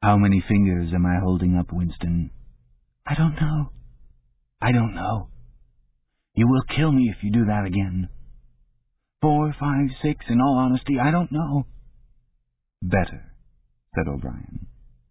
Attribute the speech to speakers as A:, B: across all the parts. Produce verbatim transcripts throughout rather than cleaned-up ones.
A: How many fingers am I holding up, Winston?
B: I don't know.
A: I don't know. You will kill me if you do that again. Four, five, six, in all honesty, I don't know.
C: Better, said O'Brien.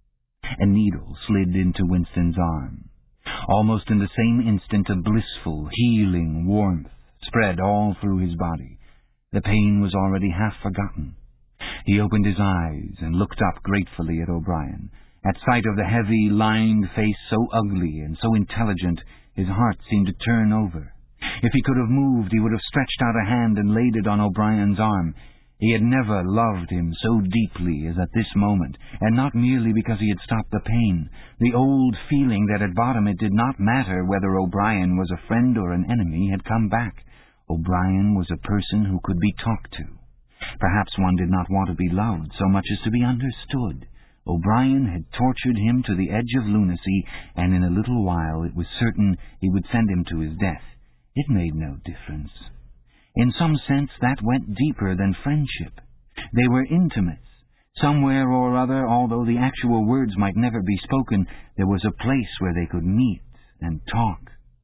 C: A needle slid into Winston's arm. Almost in the same instant a blissful, healing warmth spread all through his body. The pain was already half forgotten. He opened his eyes and looked up gratefully at O'Brien. At sight of the heavy, lined face so ugly and so intelligent, his heart seemed to turn over. If he could have moved, he would have stretched out a hand and laid it on O'Brien's arm. He had never loved him so deeply as at this moment, and not merely because he had stopped the pain. The old feeling that at bottom it did not matter whether O'Brien was a friend or an enemy had come back. O'Brien was a person who could be talked to. Perhaps one did not want to be loved so much as to be understood. O'Brien had tortured him to the edge of lunacy, and in a little while it was certain he would send him to his death. It made no difference. In some sense that went deeper than friendship. They were intimates. Somewhere or other, although the actual words might never be spoken, there was a place where they could meet and talk.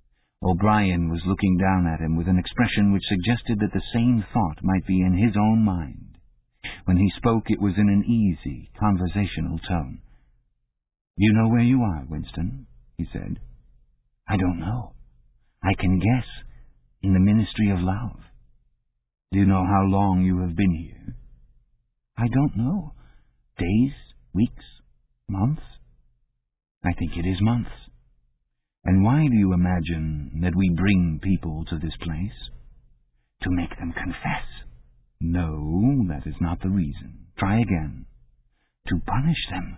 C: O'Brien was looking down at him with an expression which suggested that the same thought might be in his own mind. When he spoke, it was in an easy, conversational tone. "You know where you are, Winston," he said.
A: "I don't know. I can guess. In the Ministry of Love."
C: "Do you know how long you have been here?"
A: "I don't know. Days, weeks, months? I think it is months."
C: "And why do you imagine that we bring people to this place?"
A: "To make them confess."
C: "No, that is not the reason. Try again."
A: "To punish them."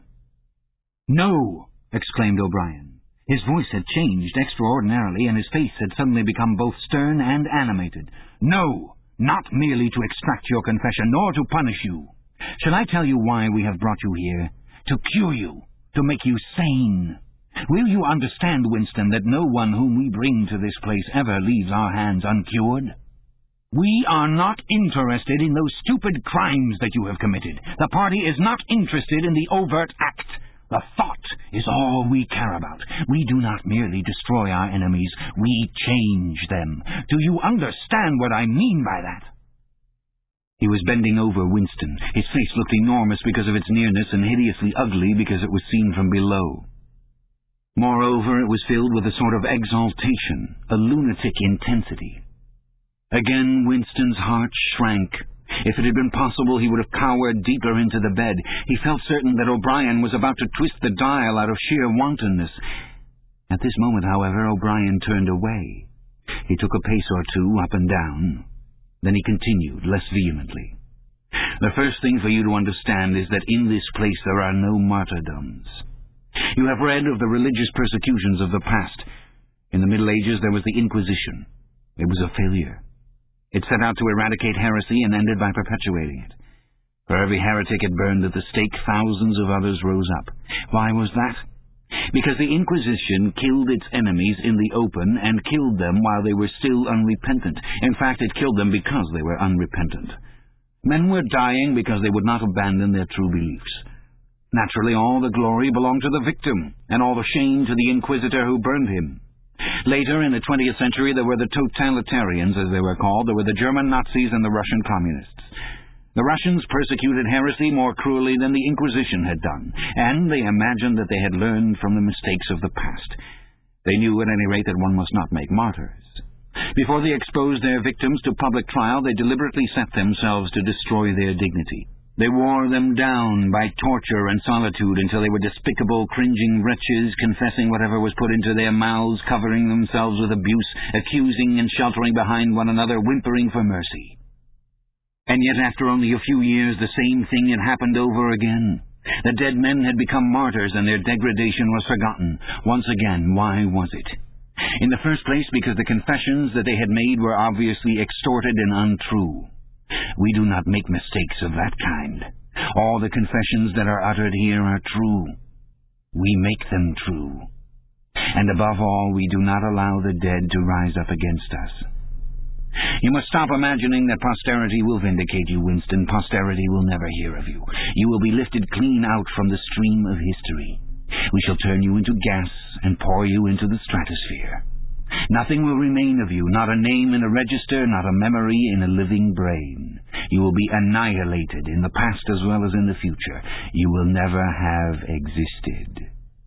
B: "No!" exclaimed O'Brien. His voice had changed extraordinarily, and his face had suddenly become both stern and animated. "No! Not merely to extract your confession, nor to punish you. Shall I tell you why we have brought you here? To cure you, to make you sane. Will you understand, Winston, that no one whom we bring to this place ever leaves our hands uncured? We are not interested in those stupid crimes that you have committed. The party is not interested in the overt act. The thought is all we care about. We do not merely destroy our enemies, we change them. Do you understand what I mean by that?" He was bending over Winston. His face looked enormous because of its nearness and hideously ugly because it was seen from below. Moreover, it was filled with a sort of exaltation, a lunatic intensity. Again Winston's heart shrank. If it had been possible, he would have cowered deeper into the bed. He felt certain that O'Brien was about to twist the dial out of sheer wantonness. At this moment, however, O'Brien turned away. He took a pace or two up and down. Then he continued, less vehemently. "The first thing for you to understand is that in this place there are no martyrdoms. You have read of the religious persecutions of the past. In the Middle Ages there was the Inquisition. It was a failure. It set out to eradicate heresy and ended by perpetuating it. For every heretic it burned at the stake, thousands of others rose up. Why was that? Because the Inquisition killed its enemies in the open and killed them while they were still unrepentant. In fact, it killed them because they were unrepentant. Men were dying because they would not abandon their true beliefs. Naturally, all the glory belonged to the victim, and all the shame to the inquisitor who burned him. Later, in the twentieth century, there were the totalitarians, as they were called. There were the German Nazis and the Russian communists. The Russians persecuted heresy more cruelly than the Inquisition had done, and they imagined that they had learned from the mistakes of the past. They knew, at any rate, that one must not make martyrs. Before they exposed their victims to public trial, they deliberately set themselves to destroy their dignity. They wore them down by torture and solitude until they were despicable, cringing wretches, confessing whatever was put into their mouths, covering themselves with abuse, accusing and sheltering behind one another, whimpering for mercy. And yet, after only a few years, the same thing had happened over again. The dead men had become martyrs, and their degradation was forgotten. Once again, why was it? In the first place, because the confessions that they had made were obviously extorted and untrue. We do not make mistakes of that kind. All the confessions that are uttered here are true. We make them true. And above all, we do not allow the dead to rise up against us. You must stop imagining that posterity will vindicate you, Winston. Posterity will never hear of you. You will be lifted clean out from the stream of history. We shall turn you into gas and pour you into the stratosphere. Nothing will remain of you, not a name in a register, not a memory in a living brain. You will be annihilated in the past as well as in the future. You will never have existed.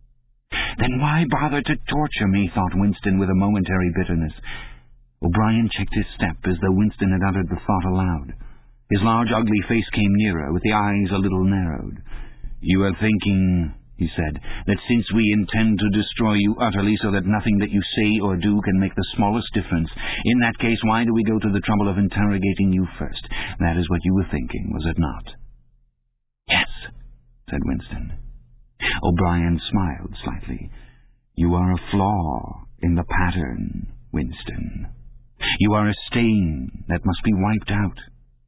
B: Then why bother to torture me, thought Winston with a momentary bitterness. O'Brien checked his step as though Winston had uttered the thought aloud. His large, ugly face came nearer, with the eyes a little narrowed. "You are thinking," he said, "that since we intend to destroy you utterly so that nothing that you say or do can make the smallest difference, in that case why do we go to the trouble of interrogating you first? That is what you were thinking, was it not?" "Yes," said Winston. O'Brien smiled slightly. "You are a flaw in the pattern, Winston. You are a stain that must be wiped out.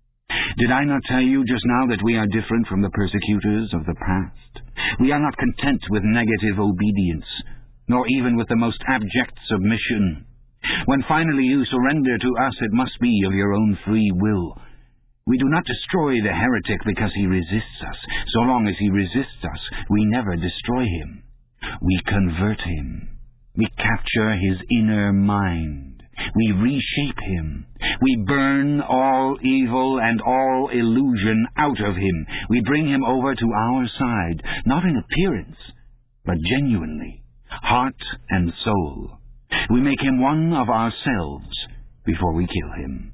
B: Did I not tell you just now that we are different from the persecutors of the past? We are not content with negative obedience, nor even with the most abject submission. When finally you surrender to us, it must be of your own free will. We do not destroy the heretic because he resists us. So long as he resists us, we never destroy him. We convert him. We capture his inner mind. We reshape him. We burn all evil and all illusion out of him. We bring him over to our side, not in appearance, but genuinely, heart and soul. We make him one of ourselves before we kill him.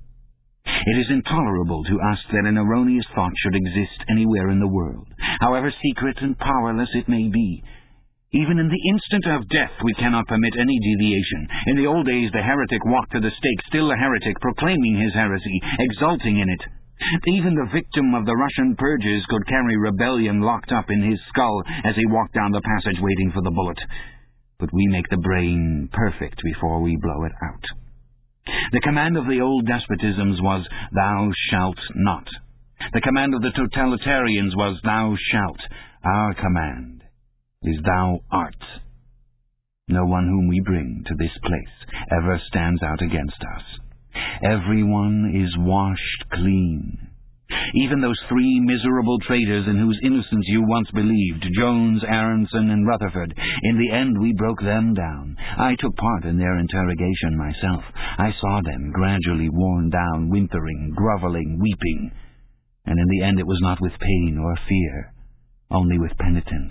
B: It is intolerable to us that an erroneous thought should exist anywhere in the world, however secret and powerless it may be. Even in the instant of death we cannot permit any deviation. In the old days the heretic walked to the stake, still a heretic, proclaiming his heresy, exulting in it. Even the victim of the Russian purges could carry rebellion locked up in his skull as he walked down the passage waiting for the bullet. But we make the brain perfect before we blow it out. The command of the old despotisms was, "Thou shalt not." The command of the totalitarians was, "Thou shalt." Our command is "Thou art." No one whom we bring to this place ever stands out against us. Everyone is washed clean. Even those three miserable traitors in whose innocence you once believed, Jones, Aronson, and Rutherford, in the end we broke them down. I took part in their interrogation myself. I saw them gradually worn down, whimpering, grovelling, weeping, and in the end it was not with pain or fear, only with penitence.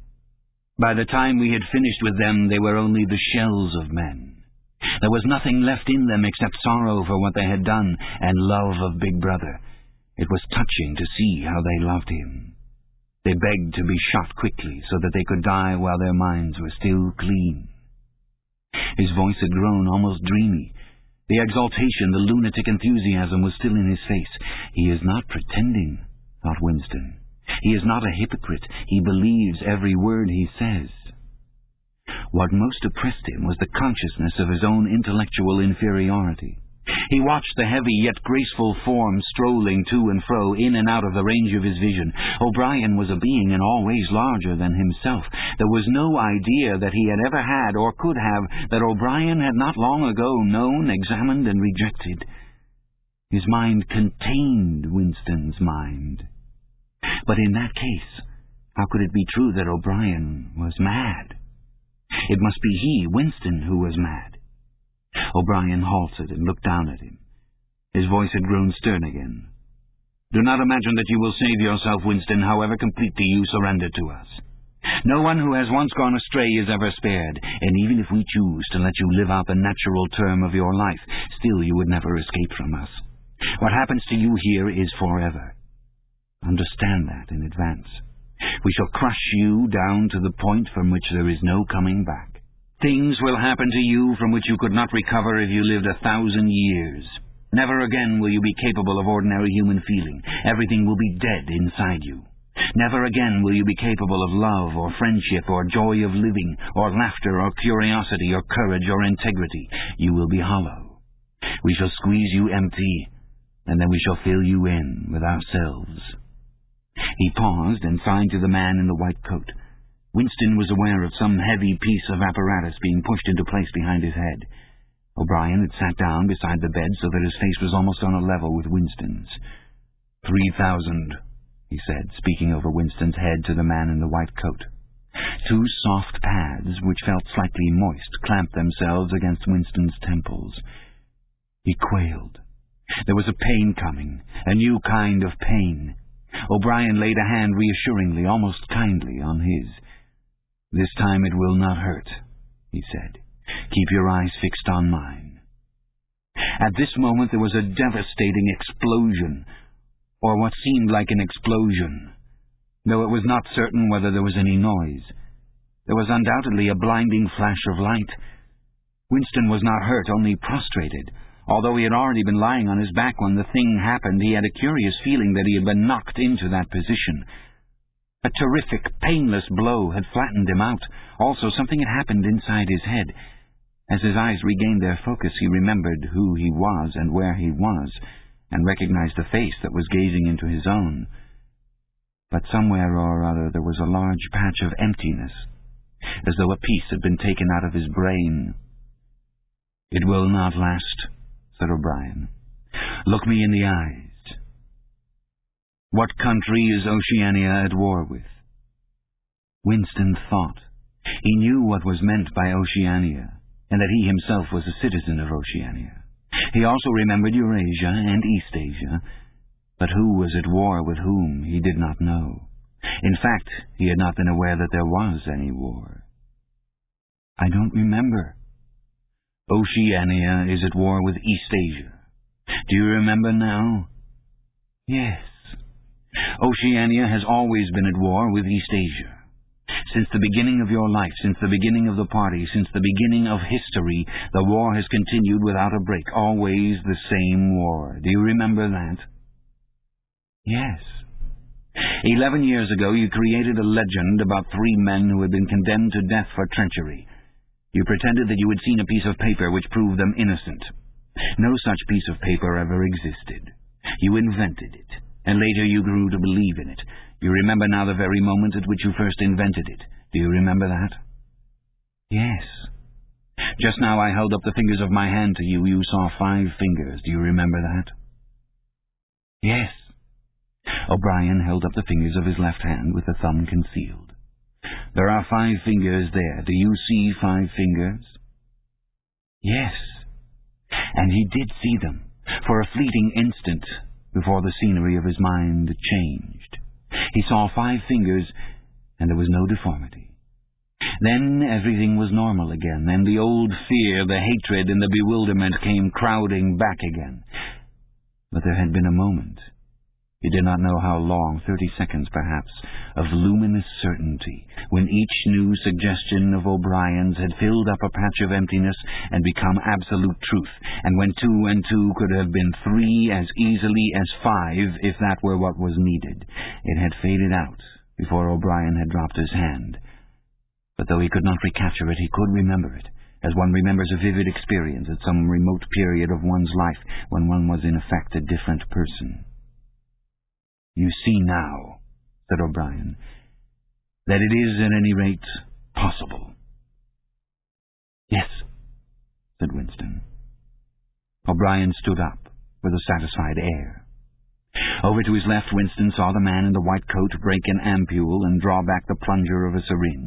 B: By the time we had finished with them, they were only the shells of men. There was nothing left in them except sorrow for what they had done and love of Big Brother. It was touching to see how they loved him. They begged to be shot quickly so that they could die while their minds were still clean. His voice had grown almost dreamy. The exaltation, the lunatic enthusiasm was still in his face. He is not pretending, thought Winston. He is not a hypocrite. He believes every word he says. What most oppressed him was the consciousness of his own intellectual inferiority. He watched the heavy yet graceful form strolling to and fro, in and out of the range of his vision. O'Brien was a being in all ways larger than himself. There was no idea that he had ever had or could have that O'Brien had not long ago known, examined, and rejected. His mind contained Winston's mind. But in that case, how could it be true that O'Brien was mad? It must be he, Winston, who was mad. O'Brien halted and looked down at him. His voice had grown stern again. "Do not imagine that you will save yourself, Winston, however completely you surrender to us. No one who has once gone astray is ever spared, and even if we choose to let you live out the natural term of your life, still you would never escape from us. What happens to you here is forever. Understand that in advance. We shall crush you down to the point from which there is no coming back. Things will happen to you from which you could not recover if you lived a thousand years. Never again will you be capable of ordinary human feeling. Everything will be dead inside you. Never again will you be capable of love or friendship or joy of living or laughter or curiosity or courage or integrity. You will be hollow. We shall squeeze you empty, and then we shall fill you in with ourselves." He paused and signed to the man in the white coat. Winston was aware of some heavy piece of apparatus being pushed into place behind his head. O'Brien had sat down beside the bed so that his face was almost on a level with Winston's. Three thousand, he said, speaking over Winston's head to the man in the white coat. Two soft pads, which felt slightly moist, clamped themselves against Winston's temples. He quailed. There was a pain coming, a new kind of pain. O'Brien laid a hand reassuringly, almost kindly, on his. "This time it will not hurt," he said. "Keep your eyes fixed on mine." At this moment there was a devastating explosion, or what seemed like an explosion, though it was not certain whether there was any noise. There was undoubtedly a blinding flash of light. Winston was not hurt, only prostrated. Although he had already been lying on his back when the thing happened, he had a curious feeling that he had been knocked into that position. A terrific, painless blow had flattened him out. Also, something had happened inside his head. As his eyes regained their focus, he remembered who he was and where he was, and recognized a face that was gazing into his own. But somewhere or other there was a large patch of emptiness, as though a piece had been taken out of his brain. "It will not last," said O'Brien. "Look me in the eyes. What country is Oceania at war with?" Winston thought. He knew what was meant by Oceania, and that he himself was a citizen of Oceania. He also remembered Eurasia and Eastasia, but who was at war with whom he did not know. In fact, he had not been aware that there was any war. "I don't remember." "Oceania is at war with Eastasia. Do you remember now?" "Yes." "Oceania has always been at war with Eastasia. Since the beginning of your life, since the beginning of the party, since the beginning of history, the war has continued without a break, always the same war. Do you remember that?" "Yes." Eleven years ago you created a legend about three men who had been condemned to death for treachery. You pretended that you had seen a piece of paper which proved them innocent. No such piece of paper ever existed. You invented it, and later you grew to believe in it. You remember now the very moment at which you first invented it. Do you remember that?" "Yes." "Just now I held up the fingers of my hand to you. You saw five fingers. Do you remember that?" "Yes." O'Brien held up the fingers of his left hand with the thumb concealed. "There are five fingers there. Do you see five fingers?" "Yes." And he did see them, for a fleeting instant, before the scenery of his mind changed. He saw five fingers, and there was no deformity. Then everything was normal again. Then the old fear, the hatred, and the bewilderment came crowding back again. But there had been a moment. He did not know how long, thirty seconds perhaps, of luminous certainty, when each new suggestion of O'Brien's had filled up a patch of emptiness and become absolute truth, and when two and two could have been three as easily as five, if that were what was needed. It had faded out before O'Brien had dropped his hand. But though he could not recapture it, he could remember it, as one remembers a vivid experience at some remote period of one's life when one was in effect a different person. "You see now," said O'Brien, "that it is at any rate possible." "Yes," said Winston. O'Brien stood up with a satisfied air. Over to his left, Winston saw the man in the white coat break an ampule and draw back the plunger of a syringe.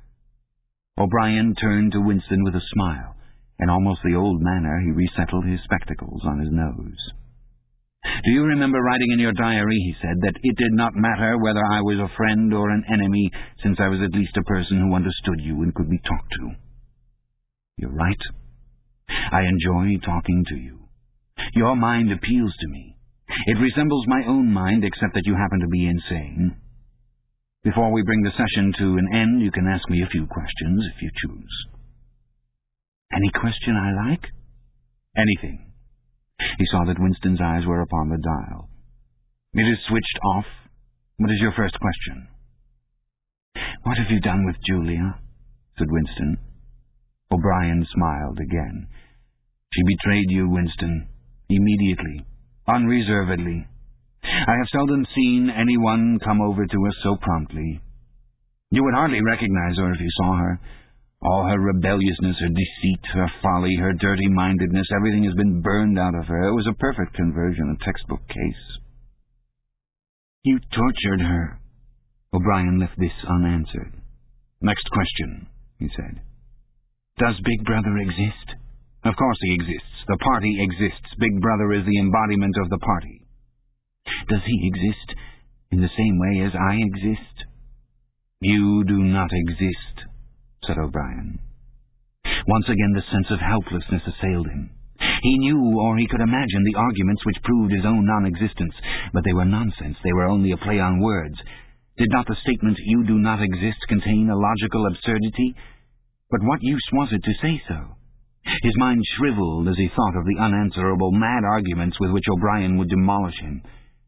B: O'Brien turned to Winston with a smile. In almost the old manner, he resettled his spectacles on his nose. "Do you remember writing in your diary," he said, "that it did not matter whether I was a friend or an enemy, since I was at least a person who understood you and could be talked to? You're right. I enjoy talking to you. Your mind appeals to me. It resembles my own mind, except that you happen to be insane. Before we bring the session to an end, you can ask me a few questions, if you choose." "Any question I like?" "Anything." He saw that Winston's eyes were upon the dial. "It is switched off. What is your first question?" "What have you done with Julia?" said Winston. O'Brien smiled again. "She betrayed you, Winston. Immediately. Unreservedly. I have seldom seen anyone come over to us so promptly. You would hardly recognize her if you saw her. All her rebelliousness, her deceit, her folly, her dirty-mindedness, everything has been burned out of her. It was a perfect conversion, a textbook case.
C: You tortured her.
B: O'Brien left this unanswered. Next question, he said.
C: Does Big Brother exist?
B: Of course he exists. The party exists. Big Brother is the embodiment of the party.
C: Does he exist in the same way as I exist?
B: You do not exist, said O'Brien.
C: Once again the sense of helplessness assailed him. He knew, or he could imagine, the arguments which proved his own non-existence, but they were nonsense. They were only a play on words. Did not the statement, "You do not exist," contain a logical absurdity? But what use was it to say so? His mind shriveled as he thought of the unanswerable, mad arguments with which O'Brien would demolish him.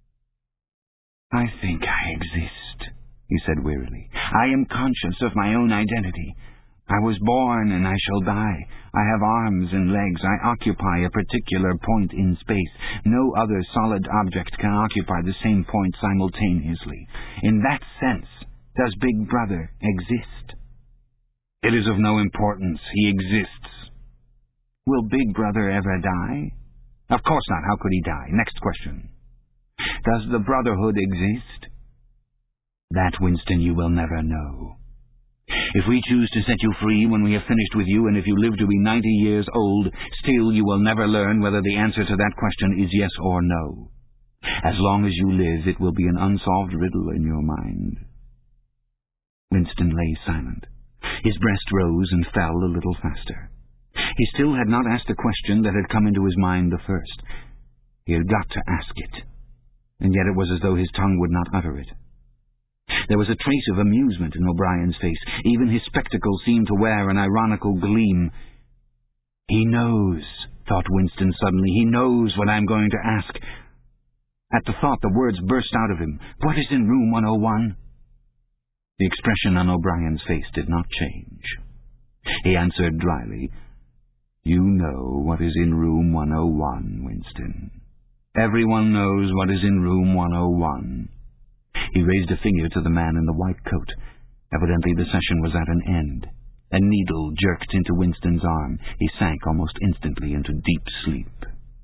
C: "I think I exist," he said wearily. "I am conscious of my own identity. I was born and I shall die. I have arms and legs. I occupy a particular point in space. No other solid object can occupy the same point simultaneously. In that sense, does Big Brother exist?"
B: "It is of no importance. He exists."
C: "Will Big Brother ever die?"
B: "Of course not. How could he die? Next question."
C: "Does the Brotherhood exist?"
B: "That, Winston, you will never know. If we choose to set you free when we have finished with you, and if you live to be ninety years old, still you will never learn whether the answer to that question is yes or no. As long as you live, it will be an unsolved riddle in your mind."
C: Winston lay silent. His breast rose and fell a little faster. He still had not asked the question that had come into his mind the first. He had got to ask it, and yet it was as though his tongue would not utter it. There was a trace of amusement in O'Brien's face. Even his spectacles seemed to wear an ironical gleam. "He knows," thought Winston suddenly. "He knows what I'm going to ask." At the thought, the words burst out of him. "What is in room one oh one? The expression on O'Brien's face did not change. He answered dryly, "You know what is in room one oh one, Winston. Everyone knows what is in room one oh one. He raised a finger to the man in the white coat. Evidently the session was at an end. A needle jerked into Winston's arm. He sank almost instantly into deep sleep.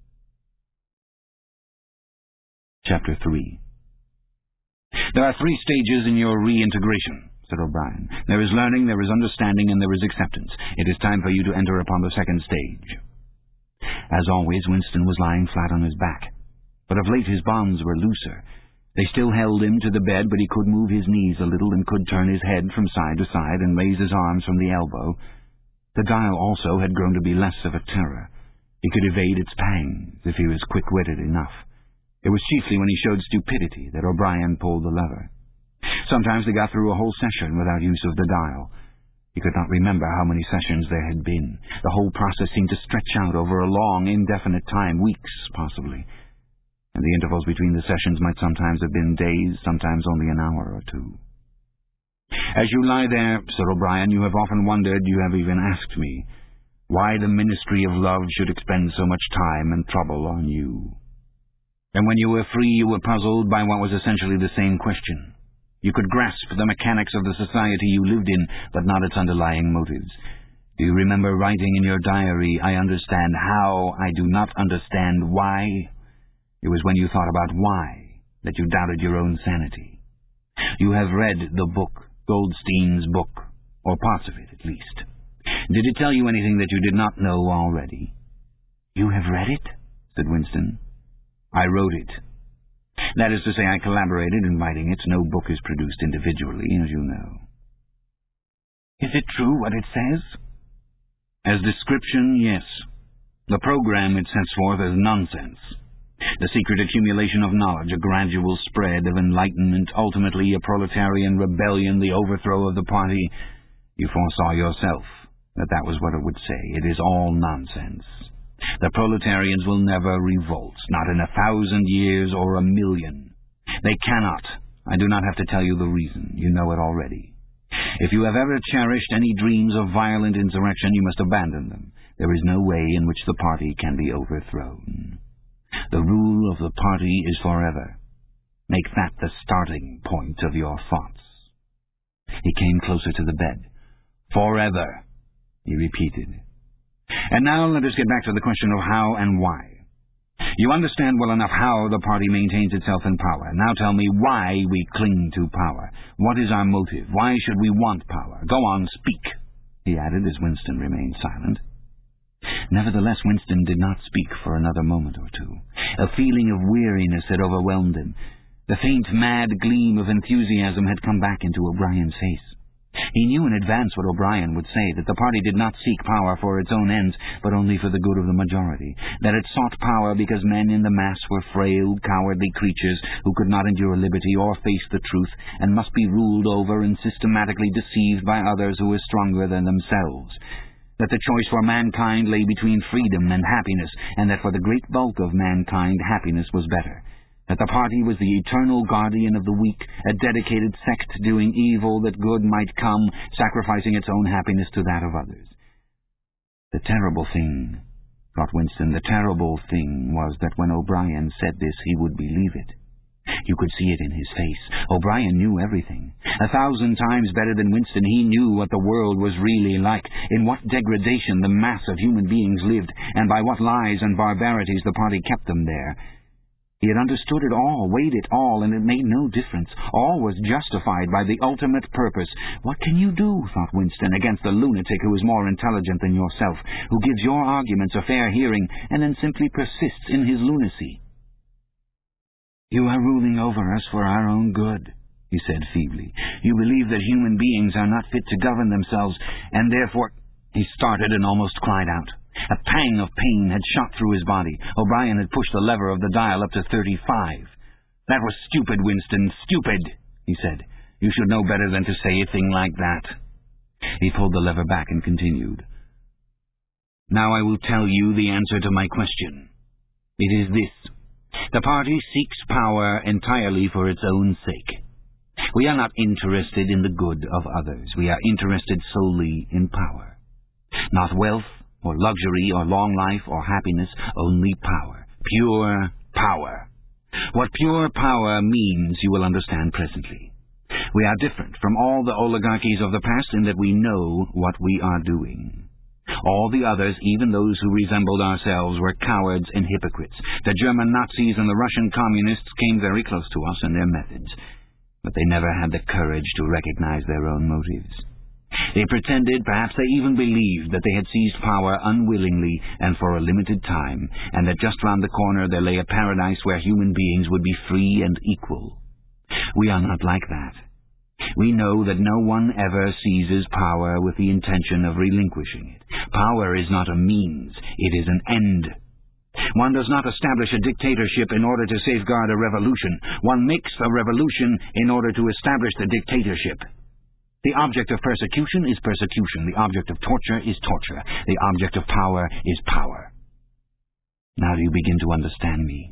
C: Chapter three. "There are three stages in your reintegration," said O'Brien. "There is learning, there is understanding, and there is acceptance. It is time for you to enter upon the second stage." As always, Winston was lying flat on his back. But of late his bonds were looser. They still held him to the bed, but he could move his knees a little and could turn his head from side to side and raise his arms from the elbow. The guile also had grown to be less of a terror. He could evade its pangs if he was quick-witted enough. It was chiefly when he showed stupidity that O'Brien pulled the lever. Sometimes they got through a whole session without use of the dial. He could not remember how many sessions there had been. The whole process seemed to stretch out over a long, indefinite time, weeks, possibly. And the intervals between the sessions might sometimes have been days, sometimes only an hour or two. "As you lie there, Sir O'Brien, you have often wondered, you have even asked me, why the Ministry of Love should expend so much time and trouble on you. And when you were free, you were puzzled by what was essentially the same question. You could grasp the mechanics of the society you lived in, but not its underlying motives. Do you remember writing in your diary, 'I understand how, I do not understand why'? It was when you thought about why that you doubted your own sanity. You have read the book, Goldstein's book, or parts of it at least. Did it tell you anything that you did not know already?" "You have read it?" said Winston. "I wrote it. That is to say, I collaborated in writing it. No book is produced individually, as you know." "Is it true what it says?" "As description, yes. The program it sets forth is nonsense. The secret accumulation of knowledge, a gradual spread of enlightenment, ultimately a proletarian rebellion, the overthrow of the party. You foresaw yourself that that was what it would say. It is all nonsense. The proletarians will never revolt, not in a thousand years or a million. They cannot. I do not have to tell you the reason. You know it already. If you have ever cherished any dreams of violent insurrection, you must abandon them. There is no way in which the party can be overthrown. The rule of the party is forever. Make that the starting point of your thoughts." He came closer to the bed. "Forever,"
B: he repeated. And now let us get back to the question of how and why. You understand well enough how the party maintains itself in power. Now tell me why we cling to power. What is our motive? Why should we want power? Go on, speak, he added as Winston remained silent. Nevertheless, Winston did not speak for another moment or two. A feeling of weariness had overwhelmed him. The faint, mad gleam of enthusiasm had come back into O'Brien's face. He knew in advance what O'Brien would say, that the party did not seek power for its own ends, but only for the good of the majority, that it sought power because men in the mass were frail, cowardly creatures who could not endure liberty or face the truth, and must be ruled over and systematically deceived by others who were stronger than themselves, that the choice for mankind lay between freedom and happiness, and that for the great bulk of mankind happiness was better, that the party was the eternal guardian of the weak, a dedicated sect doing evil that good might come, sacrificing its own happiness to that of others. The terrible thing, thought Winston, the terrible thing was that when O'Brien said this he would believe it. You could see it in his face. O'Brien knew everything. A thousand times better than Winston, he knew what the world was really like, in what degradation the mass of human beings lived, and by what lies and barbarities the party kept them there. He had understood it all, weighed it all, and it made no difference. All was justified by the ultimate purpose. What can you do, thought Winston, against a lunatic who is more intelligent than yourself, who gives your arguments a fair hearing, and then simply persists in his lunacy? You are ruling over us for our own good, he said feebly. You believe that human beings are not fit to govern themselves, and therefore— He started and almost cried out. A pang of pain had shot through his body. O'Brien had pushed the lever of the dial up to thirty-five. That was stupid, Winston, stupid, he said. You should know better than to say a thing like that. He pulled the lever back and continued. Now I will tell you the answer to my question. It is this. The party seeks power entirely for its own sake. We are not interested in the good of others. We are interested solely in power. Not wealth, or luxury, or long life, or happiness, only power. Pure power. What pure power means you will understand presently. We are different from all the oligarchies of the past in that we know what we are doing. All the others, even those who resembled ourselves, were cowards and hypocrites. The German Nazis and the Russian communists came very close to us in their methods, but they never had the courage to recognize their own motives. They pretended, perhaps they even believed, that they had seized power unwillingly and for a limited time, and that just round the corner there lay a paradise where human beings would be free and equal. We are not like that. We know that no one ever seizes power with the intention of relinquishing it. Power is not a means, it is an end. One does not establish a dictatorship in order to safeguard a revolution. One makes a revolution in order to establish the dictatorship. The object of persecution is persecution. The object of torture is torture. The object of power is power. Now do you begin to understand me?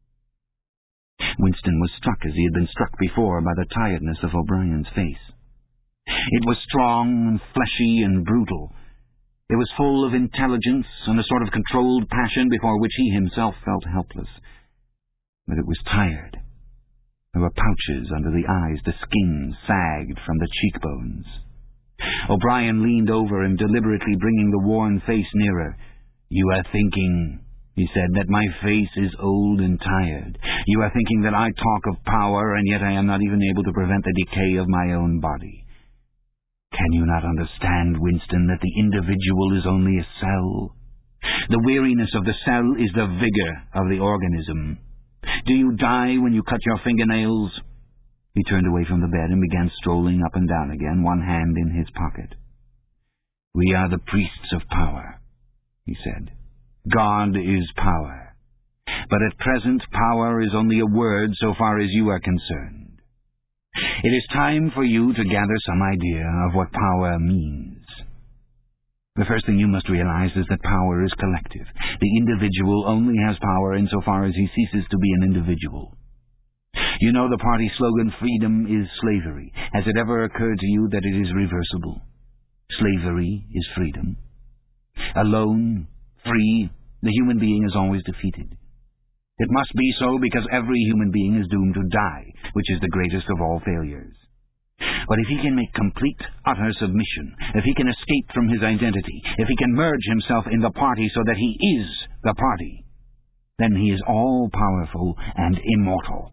B: Winston was struck as he had been struck before by the tiredness of O'Brien's face. It was strong and fleshy and brutal. It was full of intelligence and a sort of controlled passion before which he himself felt helpless. But it was tired. There were pouches under the eyes, the skin sagged from the cheekbones. O'Brien leaned over him, deliberately bringing the worn face nearer. You are thinking, he said, that my face is old and tired. You are thinking that I talk of power, and yet I am not even able to prevent the decay of my own body. Can you not understand, Winston, that the individual is only a cell? The weariness of the cell is the vigor of the organism. Do you die when you cut your fingernails? He turned away from the bed and began strolling up and down again, one hand in his pocket. We are the priests of power, he said. God is power. But at present power is only a word so far as you are concerned. It is time for you to gather some idea of what power means. The first thing you must realize is that power is collective. The individual only has power insofar as he ceases to be an individual. You know the party slogan, freedom is slavery. Has it ever occurred to you that it is reversible? Slavery is freedom. Alone, free, the human being is always defeated. It must be so because every human being is doomed to die, which is the greatest of all failures. But if he can make complete, utter submission, if he can escape from his identity, if he can merge himself in the party so that he is the party, then he is all-powerful and immortal.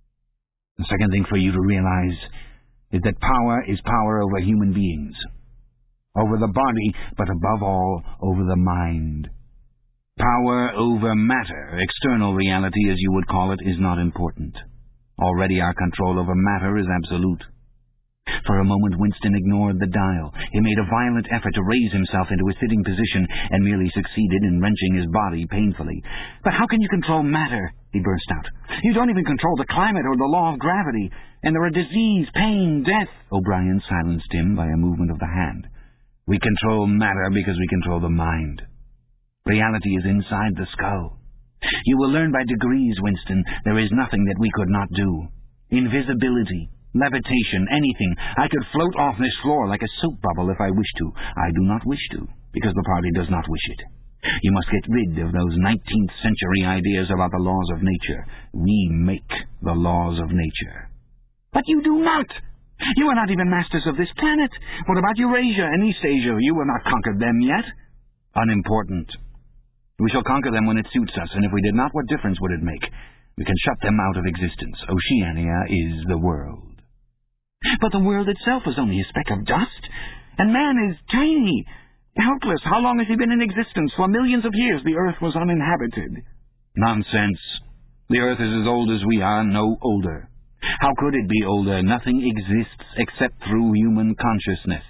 B: The second thing for you to realize is that power is power over human beings, over the body, but above all, over the mind. Power over matter, external reality as you would call it, is not important. Already our control over matter is absolute. For a moment Winston ignored the dial. He made a violent effort to raise himself into a sitting position, and merely succeeded in wrenching his body painfully. "But how can you control matter?" he burst out. "You don't even control the climate or the law of gravity. And there are disease, pain, death." O'Brien silenced him by a movement of the hand. "We control matter because we control the mind. Reality is inside the skull. You will learn by degrees, Winston. There is nothing that we could not do. Invisibility, levitation, anything. I could float off this floor like a soap bubble if I wished to. I do not wish to, because the party does not wish it. You must get rid of those nineteenth century ideas about the laws of nature. We make the laws of nature." "But you do not! You are not even masters of this planet. What about Eurasia and East Asia? You have not conquered them yet." "Unimportant. We shall conquer them when it suits us, and if we did not, what difference would it make? We can shut them out of existence. Oceania is the world." "But the world itself is only a speck of dust, and man is tiny, helpless. How long has he been in existence? For millions of years the earth was uninhabited." "Nonsense. The earth is as old as we are, no older. How could it be older? Nothing exists except through human consciousness."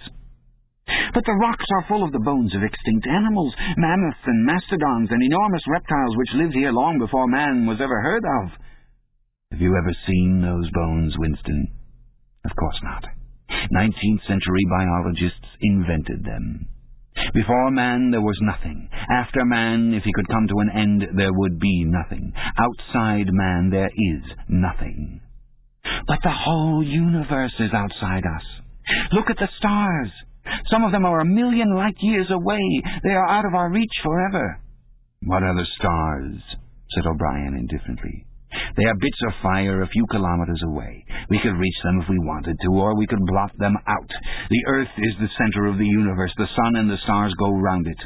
B: "But the rocks are full of the bones of extinct animals, mammoths and mastodons and enormous reptiles which lived here long before man was ever heard of." "Have you ever seen those bones, Winston? Of course not. Nineteenth century biologists invented them. Before man there was nothing. After man, if he could come to an end, there would be nothing. Outside man there is nothing." "But the whole universe is outside us. Look at the stars. Some of them are a million light-years away. They are out of our reach forever." "What are the stars?" said O'Brien indifferently. "They are bits of fire a few kilometers away. We could reach them if we wanted to, or we could blot them out. The earth is the center of the universe. The sun and the stars go round it."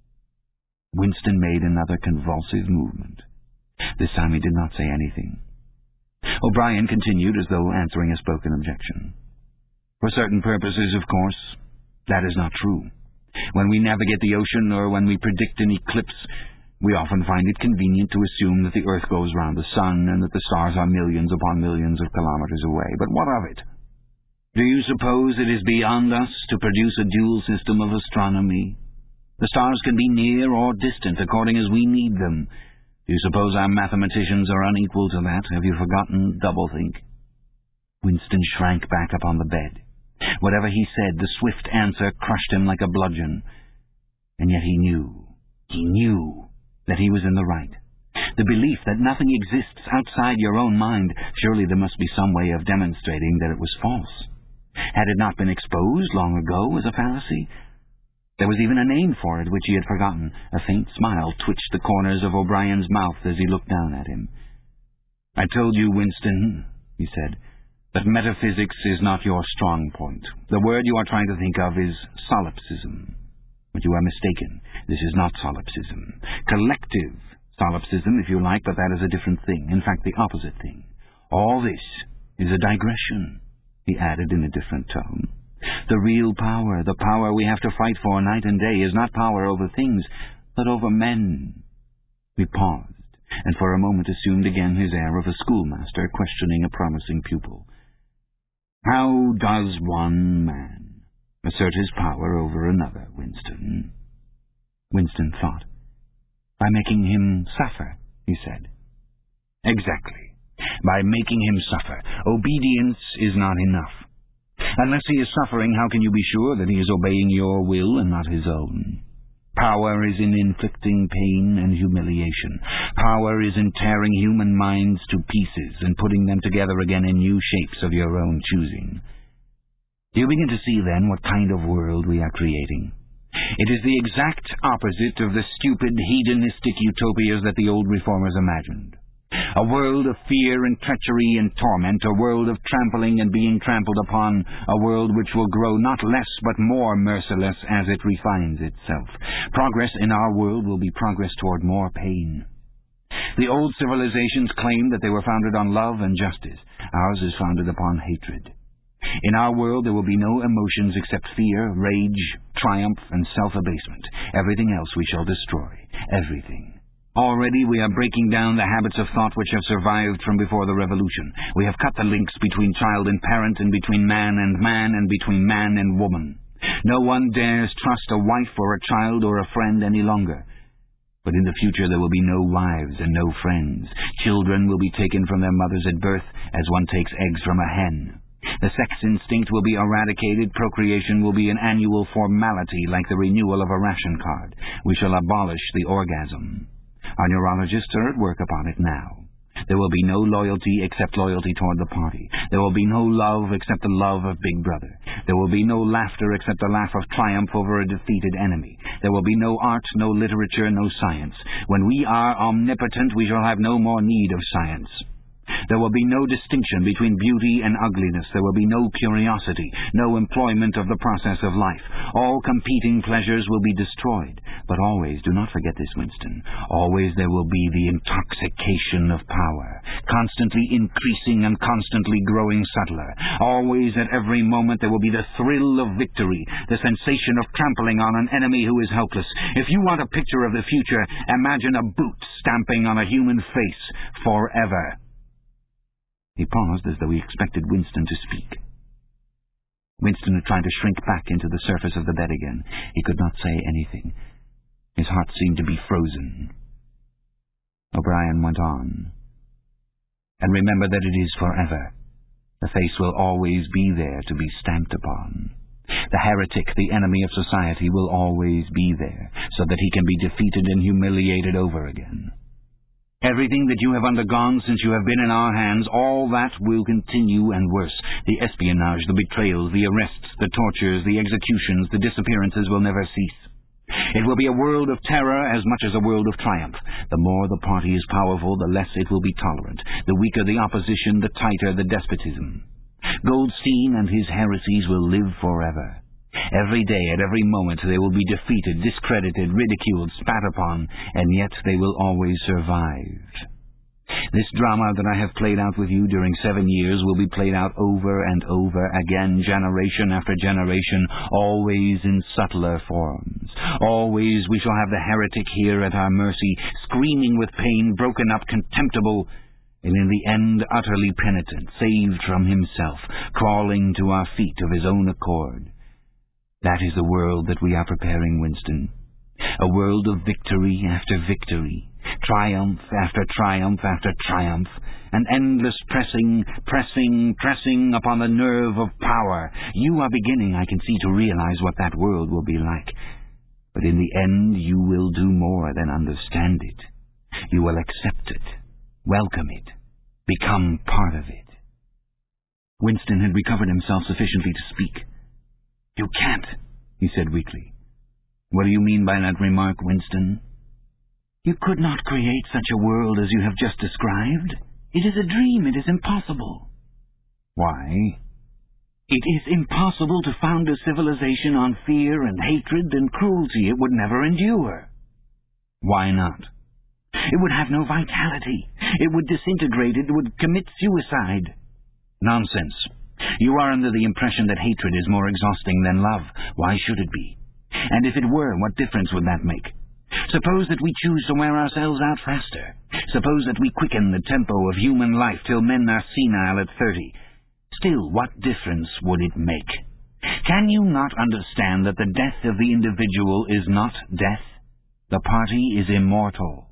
B: Winston made another convulsive movement. This time he did not say anything. O'Brien continued as though answering a spoken objection. "For certain purposes, of course, that is not true. When we navigate the ocean or when we predict an eclipse, we often find it convenient to assume that the earth goes round the sun and that the stars are millions upon millions of kilometers away. But what of it? Do you suppose it is beyond us to produce a dual system of astronomy? The stars can be near or distant according as we need them. Do you suppose our mathematicians are unequal to that? Have you forgotten doublethink?" Winston shrank back upon the bed. Whatever he said, the swift answer crushed him like a bludgeon. And yet he knew, he knew that he was in the right. The belief that nothing exists outside your own mind, surely there must be some way of demonstrating that it was false. Had it not been exposed long ago as a fallacy? There was even a name for it which he had forgotten. A faint smile twitched the corners of O'Brien's mouth as he looked down at him. "I told you, Winston," he said, "that metaphysics is not your strong point. The word you are trying to think of is solipsism. But you are mistaken. This is not solipsism. Collective solipsism, if you like, but that is a different thing. In fact, the opposite thing. All this is a digression," he added in a different tone. "The real power, the power we have to fight for night and day, is not power over things, but over men." He paused, and for a moment assumed again his air of a schoolmaster questioning a promising pupil. "How does one man assert his power over another, Winston?" Winston thought. "By making him suffer," he said. "Exactly. By making him suffer. Obedience is not enough. Unless he is suffering, how can you be sure that he is obeying your will and not his own? Power is in inflicting pain and humiliation. Power is in tearing human minds to pieces and putting them together again in new shapes of your own choosing. Do you begin to see, then, what kind of world we are creating? It is the exact opposite of the stupid, hedonistic utopias that the old reformers imagined. A world of fear and treachery and torment, a world of trampling and being trampled upon, a world which will grow not less but more merciless as it refines itself. Progress in our world will be progress toward more pain. The old civilizations claimed that they were founded on love and justice. Ours is founded upon hatred. In our world there will be no emotions except fear, rage, triumph, and self-abasement. Everything else we shall destroy. Everything. Already we are breaking down the habits of thought which have survived from before the revolution. We have cut the links between child and parent, and between man and man, and between man and woman. No one dares trust a wife or a child or a friend any longer. But in the future there will be no wives and no friends. Children will be taken from their mothers at birth, as one takes eggs from a hen. The sex instinct will be eradicated. Procreation will be an annual formality, like the renewal of a ration card. We shall abolish the orgasm. Our neurologists are at work upon it now. There will be no loyalty except loyalty toward the party. There will be no love except the love of Big Brother. There will be no laughter except the laugh of triumph over a defeated enemy. There will be no art, no literature, no science. When we are omnipotent, we shall have no more need of science. There will be no distinction between beauty and ugliness. There will be no curiosity, no employment of the process of life. All competing pleasures will be destroyed. But always, do not forget this, Winston, always there will be the intoxication of power, constantly increasing and constantly growing subtler. Always, at every moment, there will be the thrill of victory, the sensation of trampling on an enemy who is helpless. If you want a picture of the future, imagine a boot stamping on a human face forever. He paused as though he expected Winston to speak. Winston had tried to shrink back into the surface of the bed again. He could not say anything. His heart seemed to be frozen. O'Brien went on. And remember that it is forever. The face will always be there to be stamped upon. The heretic, the enemy of society, will always be there, so that he can be defeated and humiliated over again. Everything that you have undergone since you have been in our hands, all that will continue and worse. The espionage, the betrayals, the arrests, the tortures, the executions, the disappearances will never cease. It will be a world of terror as much as a world of triumph. The more the party is powerful, the less it will be tolerant. The weaker the opposition, the tighter the despotism. Goldstein and his heresies will live forever. Every day, at every moment, they will be defeated, discredited, ridiculed, spat upon, and yet they will always survive. This drama that I have played out with you during seven years will be played out over and over again, generation after generation, always in subtler forms. Always we shall have the heretic here at our mercy, screaming with pain, broken up, contemptible, and in the end utterly penitent, saved from himself, crawling to our feet of his own accord. That is the world that we are preparing, Winston. A world of victory after victory, triumph after triumph after triumph, an endless pressing, pressing, pressing upon the nerve of power. You are beginning, I can see, to realize what that world will be like. But in the end you will do more than understand it. You will accept it, welcome it, become part of it. Winston had recovered himself sufficiently to speak. "You can't," he said weakly. "What do you mean by that remark, Winston?" "You could not create such a world as you have just described. It is a dream. It is impossible." "Why?" "It is impossible to found a civilization on fear and hatred and cruelty. It would never endure." "Why not?" "It would have no vitality. It would disintegrate. It would commit suicide." "Nonsense. You are under the impression that hatred is more exhausting than love. Why should it be? And if it were, what difference would that make? Suppose that we choose to wear ourselves out faster. Suppose that we quicken the tempo of human life till men are senile at thirty. Still, what difference would it make? Can you not understand that the death of the individual is not death? The party is immortal."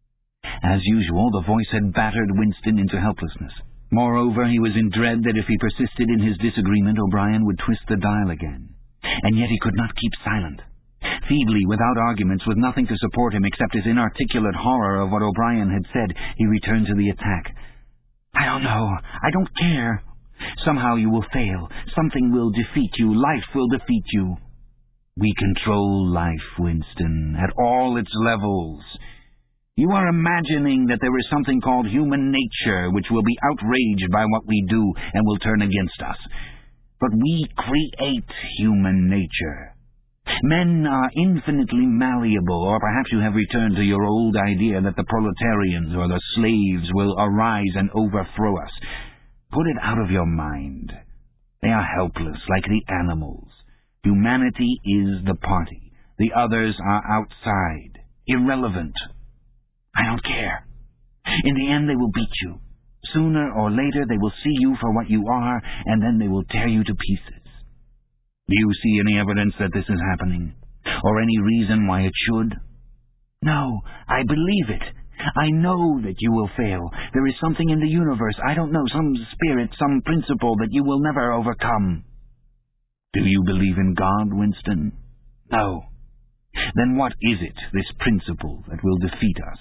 B: As usual, the voice had battered Winston into helplessness. Moreover, he was in dread that if he persisted in his disagreement, O'Brien would twist the dial again. And yet he could not keep silent. Feebly, without arguments, with nothing to support him except his inarticulate horror of what O'Brien had said, he returned to the attack. "I don't know. I don't care. Somehow you will fail. Something will defeat you. Life will defeat you." "We control life, Winston, at all its levels. You are imagining that there is something called human nature which will be outraged by what we do and will turn against us. But we create human nature. Men are infinitely malleable, or perhaps you have returned to your old idea that the proletarians or the slaves will arise and overthrow us. Put it out of your mind. They are helpless, like the animals. Humanity is the party. The others are outside, irrelevant. I don't care. In the end, they will beat you. Sooner or later, they will see you for what you are, and then they will tear you to pieces. Do you see any evidence that this is happening? Or any reason why it should? No, I believe it. I know that you will fail. There is something in the universe, I don't know, some spirit, some principle that you will never overcome. Do you believe in God, Winston? No. Then what is it, this principle, that will defeat us?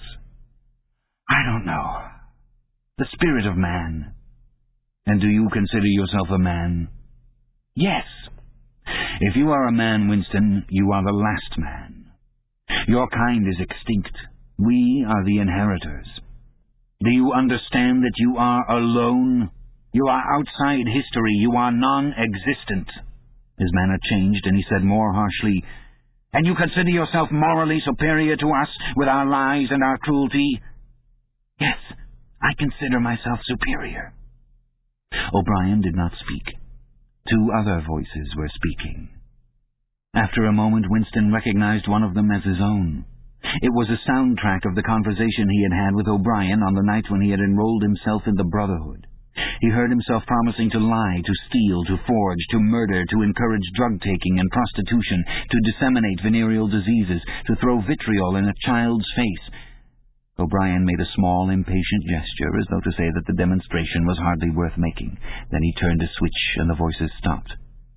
B: I don't know. The spirit of man. And do you consider yourself a man? Yes. If you are a man, Winston, you are the last man. Your kind is extinct. We are the inheritors. Do you understand that you are alone? You are outside history. You are non-existent. His manner changed, and he said more harshly, And you consider yourself morally superior to us with our lies and our cruelty? Yes, I consider myself superior. O'Brien did not speak. Two other voices were speaking. After a moment, Winston recognized one of them as his own. It was a soundtrack of the conversation he had had with O'Brien on the night when he had enrolled himself in the Brotherhood. He heard himself promising to lie, to steal, to forge, to murder, to encourage drug-taking and prostitution, to disseminate venereal diseases, to throw vitriol in a child's face. O'Brien made a small, impatient gesture, as though to say that the demonstration was hardly worth making. Then he turned a switch, and the voices stopped.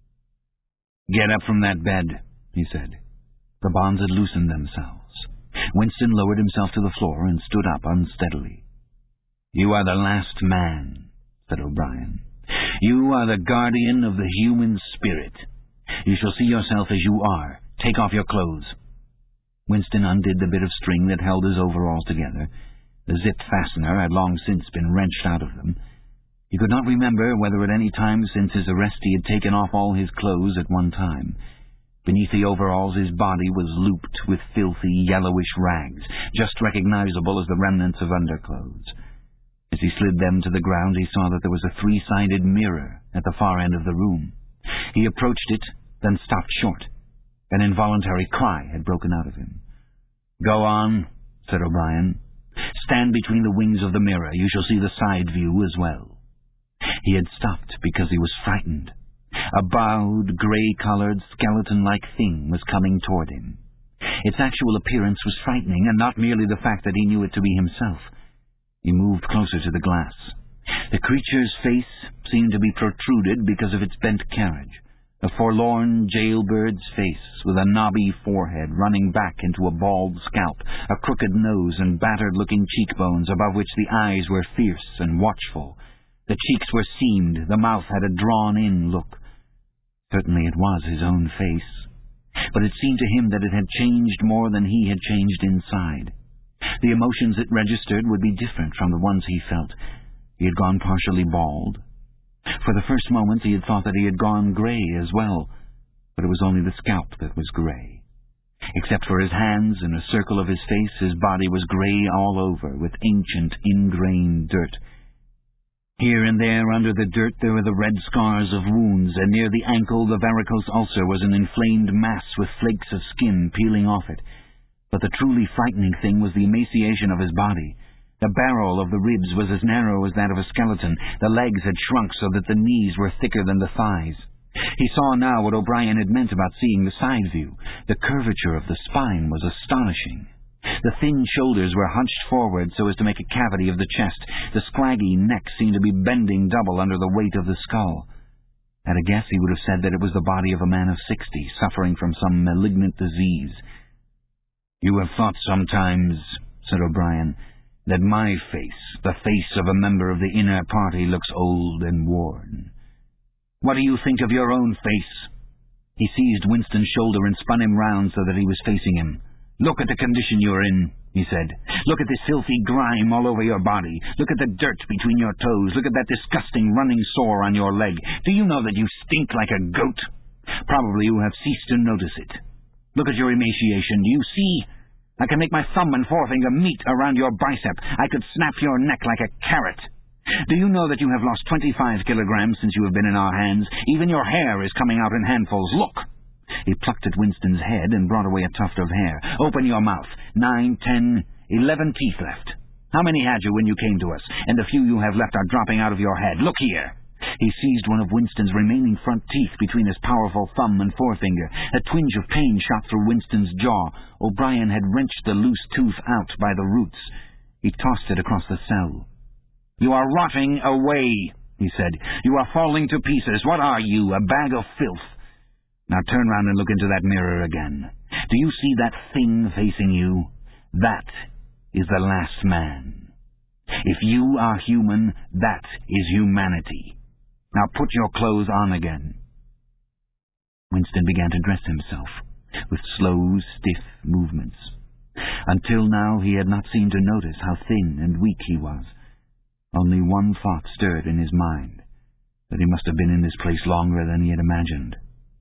B: "Get up from that bed," he said. The bonds had loosened themselves. Winston lowered himself to the floor and stood up unsteadily. "You are the last man," said O'Brien. "You are the guardian of the human spirit. You shall see yourself as you are. Take off your clothes." Winston undid the bit of string that held his overalls together. The zip fastener had long since been wrenched out of them. He could not remember whether at any time since his arrest he had taken off all his clothes at one time. Beneath the overalls his body was looped with filthy, yellowish rags, just recognizable as the remnants of underclothes. As he slid them to the ground, he saw that there was a three-sided mirror at the far end of the room. He approached it, then stopped short. An involuntary cry had broken out of him. "Go on," said O'Brien. "Stand between the wings of the mirror. You shall see the side view as well." He had stopped because he was frightened. A bowed, grey-coloured, skeleton-like thing was coming toward him. Its actual appearance was frightening, and not merely the fact that he knew it to be himself. He moved closer to the glass. The creature's face seemed to be protruded because of its bent carriage. A forlorn jailbird's face, with a knobby forehead running back into a bald scalp, a crooked nose and battered-looking cheekbones above which the eyes were fierce and watchful. The cheeks were seamed, the mouth had a drawn-in look. Certainly it was his own face, but it seemed to him that it had changed more than he had changed inside. The emotions it registered would be different from the ones he felt. He had gone partially bald. For the first moment he had thought that he had gone grey as well, but it was only the scalp that was grey. Except for his hands and a circle of his face, his body was grey all over, with ancient, ingrained dirt. Here and there under the dirt there were the red scars of wounds, and near the ankle the varicose ulcer was an inflamed mass with flakes of skin peeling off it. But the truly frightening thing was the emaciation of his body. The barrel of the ribs was as narrow as that of a skeleton. The legs had shrunk so that the knees were thicker than the thighs. He saw now what O'Brien had meant about seeing the side view. The curvature of the spine was astonishing. The thin shoulders were hunched forward so as to make a cavity of the chest. The scraggy neck seemed to be bending double under the weight of the skull. At a guess he would have said that it was the body of a man of sixty, suffering from some malignant disease. "You have thought sometimes," said O'Brien, "that my face, the face of a member of the inner party, looks old and worn. What do you think of your own face?" He seized Winston's shoulder and spun him round so that he was facing him. "Look at the condition you're in. he said. "Look at this filthy grime all over your body. Look at the dirt between your toes. Look at that disgusting running sore on your leg. Do you know that you stink like a goat? Probably you have ceased to notice it. Look at your emaciation. Do you see? I can make my thumb and forefinger meet around your bicep. I could snap your neck like a carrot. Do you know that you have lost twenty-five kilograms since you have been in our hands? Even your hair is coming out in handfuls. Look!" He plucked at Winston's head and brought away a tuft of hair. "Open your mouth. Nine, ten, eleven teeth left. How many had you when you came to us? And the few you have left are dropping out of your head. Look here." He seized one of Winston's remaining front teeth between his powerful thumb and forefinger. A twinge of pain shot through Winston's jaw. O'Brien had wrenched the loose tooth out by the roots. He tossed it across the cell. "You are rotting away," he said. "You are falling to pieces. What are you, a bag of filth? Now turn round and look into that mirror again. Do you see that thing facing you? That is the last man. If you are human, that is humanity. Now put your clothes on again." Winston began to dress himself, with slow, stiff movements. Until now he had not seemed to notice how thin and weak he was. Only one thought stirred in his mind, that he must have been in this place longer than he had imagined.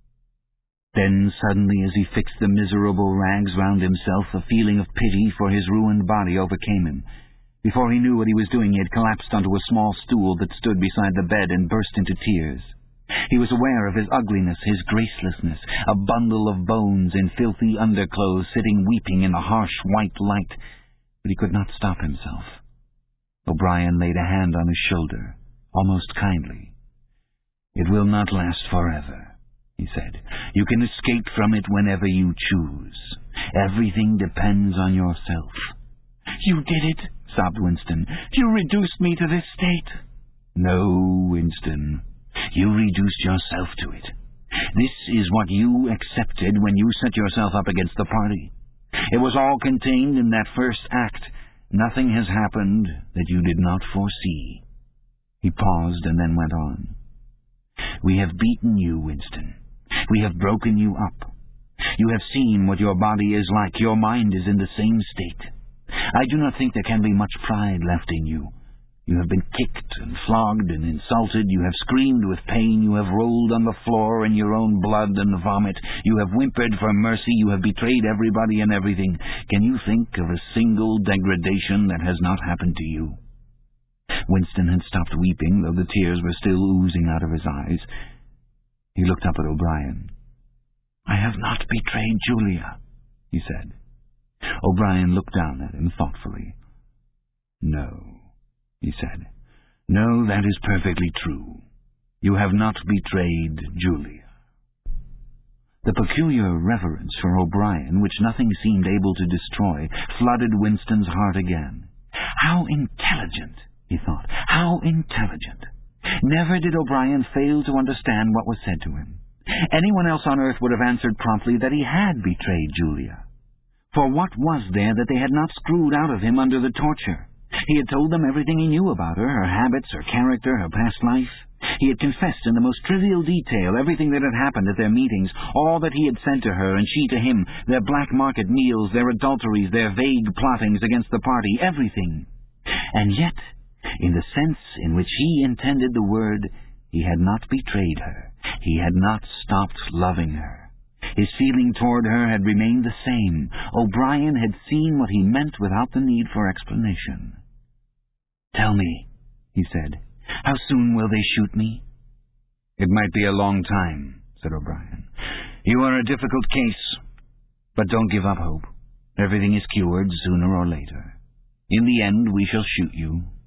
B: Then, suddenly, as he fixed the miserable rags round himself, a feeling of pity for his ruined body overcame him. Before he knew what he was doing, he had collapsed onto a small stool that stood beside the bed and burst into tears. He was aware of his ugliness, his gracelessness, a bundle of bones in filthy underclothes sitting weeping in the harsh white light, but he could not stop himself. O'Brien laid a hand on his shoulder, almost kindly. "It will not last forever," he said. "You can escape from it whenever you choose. Everything depends on yourself."
A: "You did it," sobbed Winston. "You reduced me to this state."
B: "No, Winston. You reduced yourself to it. This is what you accepted when you set yourself up against the party. It was all contained in that first act. Nothing has happened that you did not foresee." He paused and then went on. "We have beaten you, Winston. We have broken you up. You have seen what your body is like. Your mind is in the same state. I do not think there can be much pride left in you. You have been kicked and flogged and insulted. You have screamed with pain. You have rolled on the floor in your own blood and vomit. You have whimpered for mercy. You have betrayed everybody and everything. Can you think of a single degradation that has not happened to you?" Winston had stopped weeping, though the tears were still oozing out of his eyes. He looked up at O'Brien. "I have not betrayed Julia," he said. O'Brien looked down at him thoughtfully. "No," he said. "No, that is perfectly true. You have not betrayed Julia." The peculiar reverence for O'Brien, which nothing seemed able to destroy, flooded Winston's heart again. How intelligent, he thought. How intelligent. Never did O'Brien fail to understand what was said to him. Anyone else on earth would have answered promptly that he had betrayed Julia. For what was there that they had not screwed out of him under the torture? He had told them everything he knew about her, her habits, her character, her past life. He had confessed in the most trivial detail everything that had happened at their meetings, all that he had said to her and she to him, their black market meals, their adulteries, their vague plottings against the party, everything. And yet, in the sense in which he intended the word, he had not betrayed her. He had not stopped loving her. His feeling toward her had remained the same. O'Brien had seen what he meant without the need for explanation. "Tell me," he said, "how soon will they shoot me?" "It might be a long time," said O'Brien. "You are a difficult case, but don't give up hope. Everything is cured sooner or later. In the end we shall shoot you,